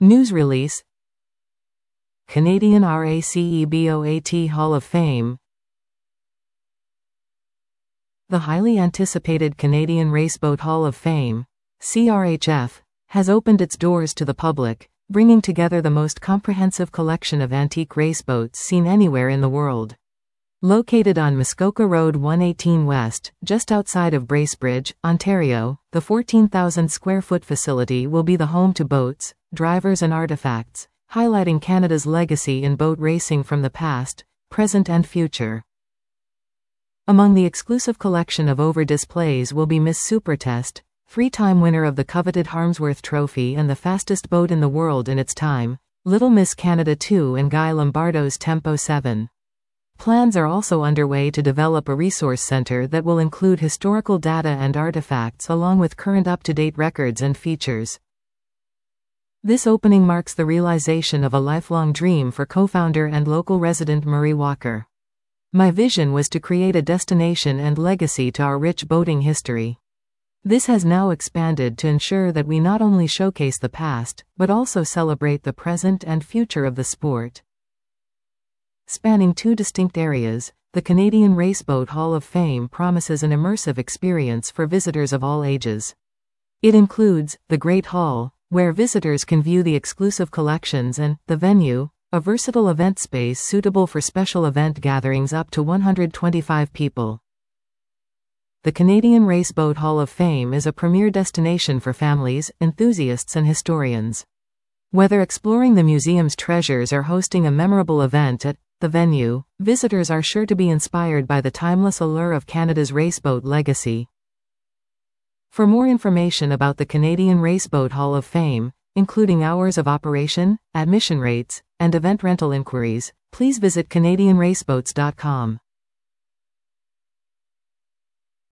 News release. Canadian RACEBOAT Hall of Fame. The highly anticipated Canadian Raceboat Hall of Fame, CRHF, has opened its doors to the public, bringing together the most comprehensive collection of antique raceboats seen anywhere in the world. Located on Muskoka Road 118 West, just outside of Bracebridge, Ontario, the 14,000-square-foot facility will be the home to boats, drivers and artifacts, highlighting Canada's legacy in boat racing from the past, present and future. Among the exclusive collection of over-displays will be Miss Supertest, three-time winner of the coveted Harmsworth Trophy and the fastest boat in the world in its time, Little Miss Canada 2 and Guy Lombardo's Tempo 7. Plans are also underway to develop a resource center that will include historical data and artifacts along with current up-to-date records and features. This opening marks the realization of a lifelong dream for co-founder and local resident Murray Walker. My vision was to create a destination and legacy to our rich boating history. This has now expanded to ensure that we not only showcase the past, but also celebrate the present and future of the sport. Spanning two distinct areas, the Canadian Raceboat Hall of Fame promises an immersive experience for visitors of all ages. It includes the Great Hall, where visitors can view the exclusive collections, and the Venue, a versatile event space suitable for special event gatherings up to 125 people. The Canadian Raceboat Hall of Fame is a premier destination for families, enthusiasts and historians. Whether exploring the museum's treasures or hosting a memorable event at the Venue, visitors are sure to be inspired by the timeless allure of Canada's raceboat legacy. For more information about the Canadian Raceboat Hall of Fame, including hours of operation, admission rates, and event rental inquiries, please visit CanadianRaceboats.com.